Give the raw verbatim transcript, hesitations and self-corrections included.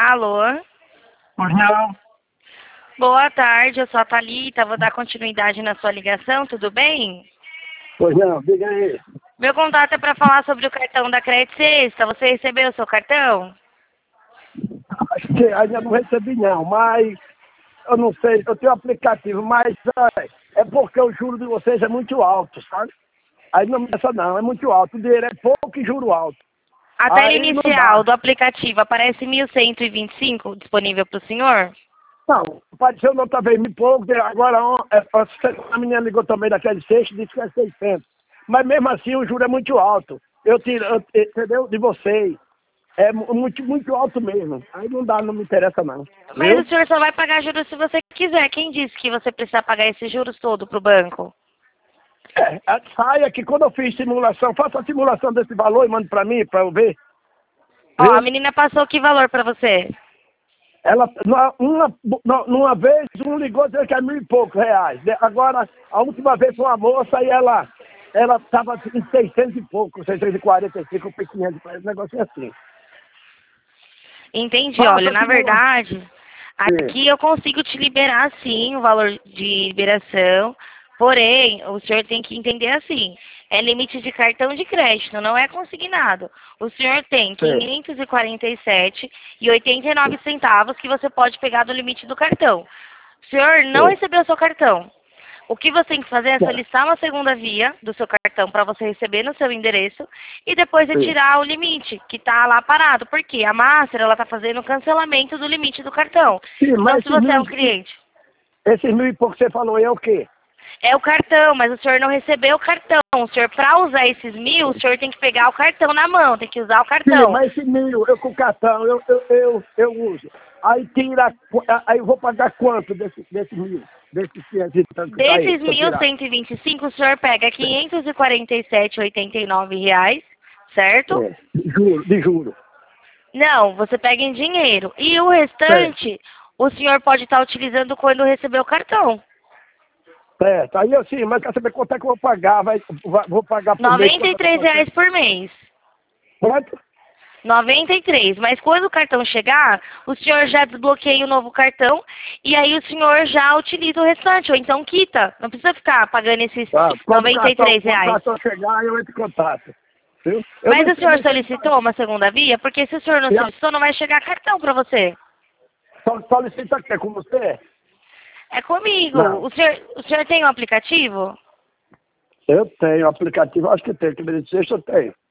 Alô? Pois não. Boa tarde, eu sou a Thalita, vou dar continuidade na sua ligação, tudo bem? Pois não, diga aí. Meu contato é para falar sobre o cartão da Crédito Sexta, você recebeu o seu cartão? Acho que ainda não recebi não, mas eu não sei, eu tenho aplicativo, mas é, é porque o juro de vocês é muito alto, sabe? Aí não me essa não, é muito alto, o dinheiro é pouco e juro alto. A tela Aí não inicial dá. do aplicativo aparece mil cento e vinte e cinco disponível para o senhor? Não, apareceu não talvez me pouco, agora on- é, a menina ligou também daquele sexto e disse que é seiscentos. Mas mesmo assim o juro é muito alto. Eu tiro, eu, entendeu? De vocês. É mu- muito, muito alto mesmo. Aí não dá, não me interessa não. Mas Viu? o senhor só vai pagar juros se você quiser. Quem disse que você precisa pagar esses juros todo para o banco? É, a saia que quando eu fiz simulação, faça a simulação desse valor e mande pra mim, pra eu ver. Ó, a Viu? menina passou que valor para você? Ela, numa, uma, nu- numa vez, um ligou dizendo que é mil e poucos reais. De- Agora, a última vez foi uma moça e ela ela estava em seiscentos e pouco, seiscentos e quarenta e cinco, quinhentos, um negócio assim. Entendi, Faça olha, a na simulação. verdade, aqui eu consigo te liberar sim o valor de liberação, porém, o senhor tem que entender assim, é limite de cartão de crédito, não é consignado. O senhor tem Sim. quinhentos e quarenta e sete e oitenta e nove centavos que você pode pegar do limite do cartão. O senhor não Sim. recebeu seu cartão. O que você tem que fazer é Sim. solicitar uma segunda via do seu cartão para você receber no seu endereço e depois Sim. retirar o limite que está lá parado. Porque a Master ela está fazendo o cancelamento do limite do cartão. Sim, Então, mas se esses você é mil, um cliente, esses mil e pouco que você falou aí é o quê? é o cartão, mas o senhor não recebeu o cartão. O senhor, para usar esses mil, o senhor tem que pegar o cartão na mão, tem que usar o Sim, cartão. mas esse mil, eu com cartão, eu, eu, eu, eu uso. Aí tira, qu- aí eu vou pagar quanto desse, desse mil? Desses quinhentos e tanto que tá aí, Desses se eu mil tirar? cento e e vinte e cinco, o senhor pega quinhentos e quarenta e sete e oitenta e nove reais, certo? É, de juro, de juro. Não, você pega em dinheiro. E o Certo, restante, o senhor pode estar utilizando quando receber o cartão. certo. Aí eu sim, mas quer saber quanto é que eu vou pagar? Vai, vai- vou pagar por mês Noventa quanto e é que eu três tô reais tendo? por mês. Quanto? Noventa e três. Mas quando o cartão chegar, o senhor já desbloqueia o novo cartão e aí o senhor já utiliza o restante, ou então quita. Não precisa ficar pagando esses Ah, quando o noventa e cartão, três quando o reais. cartão chegar, eu entro em contato. Viu? Eu Mas não o sei, senhor não sei. solicitou uma segunda via? Porque se o senhor não E a- solicitou, não vai chegar cartão para você. Só solicita que é com você? É comigo. Não. O senhor, o senhor tem um aplicativo? Eu tenho aplicativo, acho que tenho, que me disse, eu tenho.